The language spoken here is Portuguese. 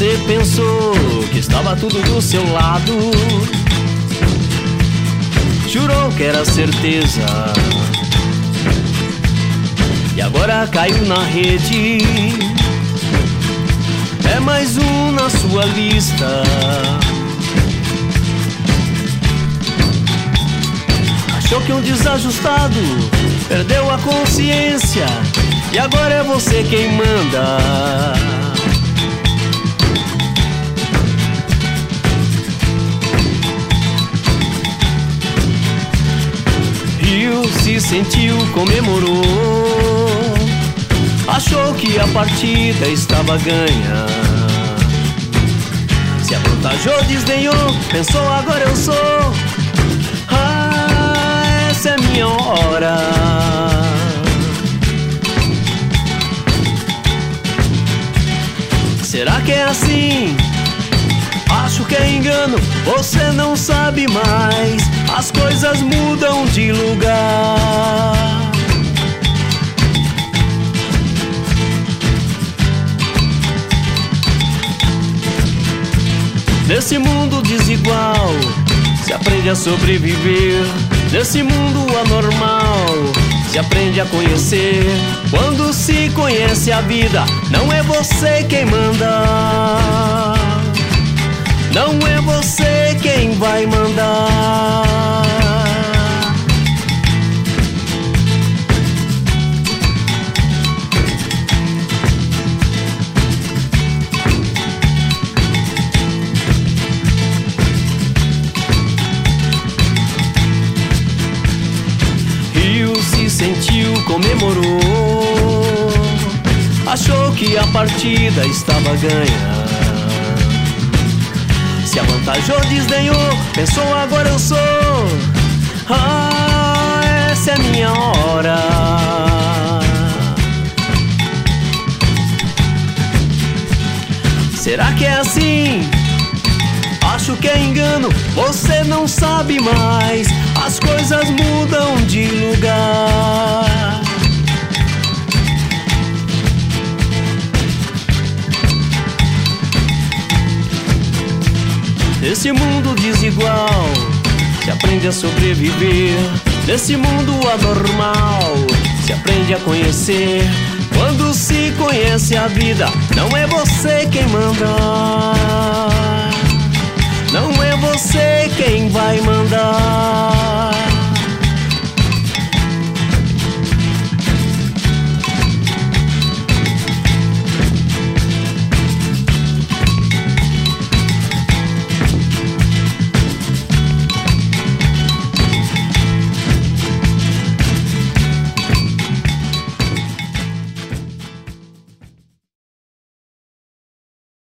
você pensou que estava tudo do seu lado, jurou que era certeza, e agora caiu na rede. É mais um na sua lista. Achou que um desajustado perdeu a consciência, e agora é você quem manda. Riu, se sentiu, comemorou, achou que a partida estava ganha. Se avantajou, desdenhou, pensou agora eu sou. Ah, essa é minha hora. Será que é assim? Acho que é engano, você não sabe mais. As coisas mudam de lugar. Nesse mundo desigual, se aprende a sobreviver. Nesse mundo anormal, se aprende a conhecer. Quando se conhece a vida, não é você quem manda. Não é você quem vai mandar. Riu, se sentiu, comemorou, achou que a partida estava ganha. Se avantajou, desdenhou, pensou agora eu sou. Ah, essa é minha hora. Será que é assim? Acho que é engano, você não sabe mais. As coisas mudam de lugar. Nesse mundo desigual, se aprende a sobreviver. Nesse mundo anormal, se aprende a conhecer. Quando se conhece a vida, não é você quem manda. Não é você quem vai mandar.